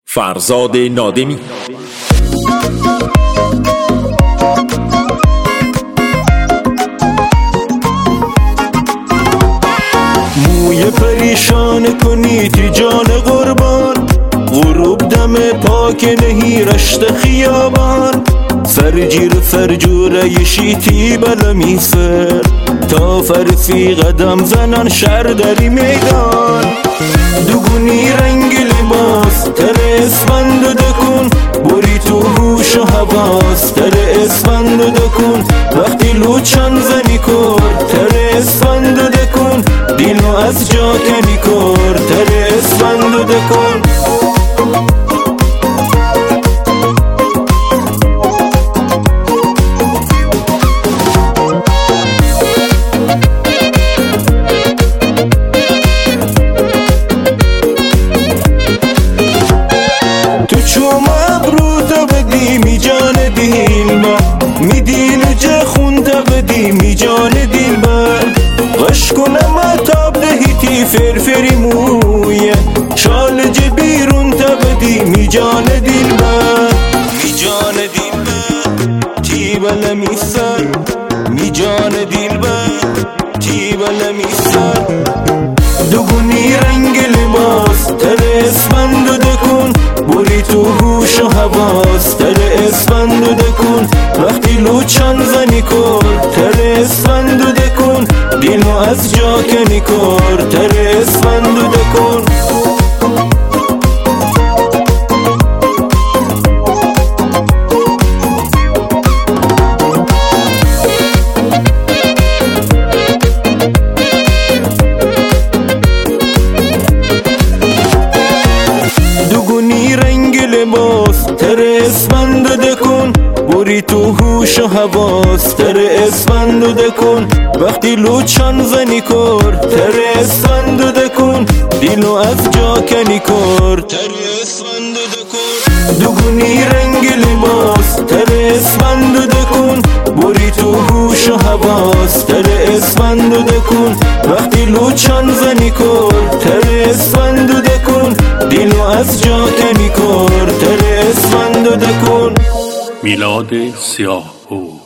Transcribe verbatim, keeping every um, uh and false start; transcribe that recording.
فرزاد نادمی. موی پریشان کنی تی جان قربان، غروب دم پاک نهی رشت خیابان، سرگیر فرجوره شیتی بلمی سر، تا فرسی قدم زنان شر دری میدان. دوگونی رنگ لباس تر اسفند دکن، بری تو هوش و حواس تر اسفند دکن، وقتی لوچان زنی کر تر اسفند دکن، دیلو از جا کنی کر تر اسفند دکن. چوم ابرو تا بدی می جان دیل با، می دیل جه خون تا بدی می جان دیل با، غش کنم تاب دهیتی فرفری مویه، شال جه بیرون تا بدی می جان دیل با، می جان دیل با تی بلمی سر، می جان دیل با تی بلمی سر. دوگونی رنگ لباس تر اسفند دکن، بری تو هوش و حواس تر اسفند دکن، وقتی لوچان زنی کر تر اسفند دکن، دیلو از جا کنی کر تر اسفند دکن. لباس تر اسفند دکن، بری تو هوش و حواس تر اسفند دکن، وقتی لوچان زنی کر تر اسفند دکن، دیلو از جا کنی کر تر اسفند دکن. دوگونی رنگ لباس تر اسفند دکن، بری تو هوش و حواس تر اسفند دکن، وقتی لوچان زنی کر تر اسفند دکن، دیلو از جا کنی کر تر اسفند دکن. میلاد سیاهو.